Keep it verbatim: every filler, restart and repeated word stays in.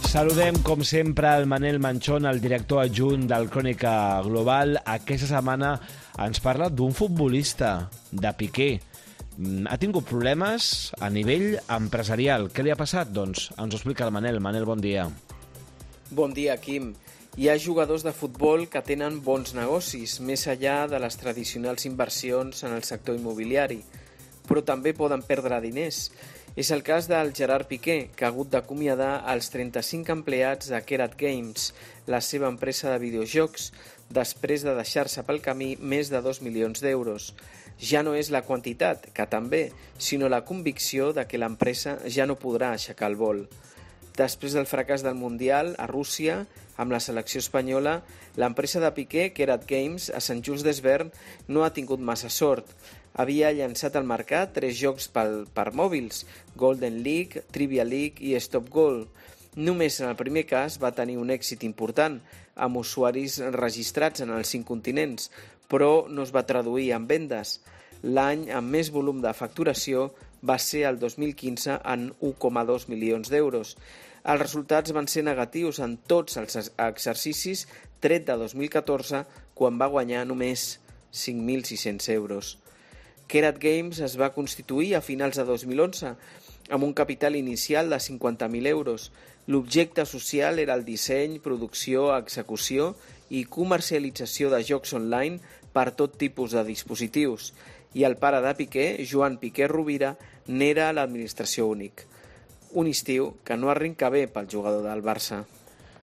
Saludem, com sempre, el Manel Manchón, el director adjunt del Crònica Global. Aquesta setmana ens parla d'un futbolista, de Piqué. Ha tingut problemes a nivell empresarial. Què li ha passat? Doncs ens ho explica el Manel. Manel, bon dia. Bon dia, Quim. Hi ha jugadors de futbol que tenen bons negocis, més enllà de les tradicionals inversions en el sector immobiliari, però també poden perdre diners. És el cas del Gerard Piqué, que ha hagut d'acomiadar els trenta-cinc empleats de Kerat Games, la seva empresa de videojocs, després de deixar-se pel camí més de dos milions d'euros. Ja no és la quantitat, que també, sinó la convicció de que l'empresa ja no podrà aixecar el vol. Després del fracàs del Mundial a Rússia, amb la selecció espanyola, l'empresa de Piqué, Kerat Games, a Sant Just Desvern, no ha tingut massa sort. Havia llançat al mercat tres jocs per, per mòbils, Golden League, Trivia League i Stop Goal. Només en el primer cas va tenir un èxit important, amb usuaris registrats en els cinc continents, però no es va traduir en vendes. L'any amb més volum de facturació va ser el dos mil quinze en un coma dos milions d'euros. Els resultats van ser negatius en tots els exercicis, tret de dos mil catorze, quan va guanyar només cinc mil sis-cents euros. Kerat Games es va constituir a finals de dos mil onze, amb un capital inicial de cinquanta mil euros. L'objecte social era el disseny, producció, execució i comercialització de jocs online per tot tipus de dispositius. I el pare de Piqué, Joan Piqué Rovira, n'era l'administració únic. Un estiu que no arrenca bé pel jugador del Barça.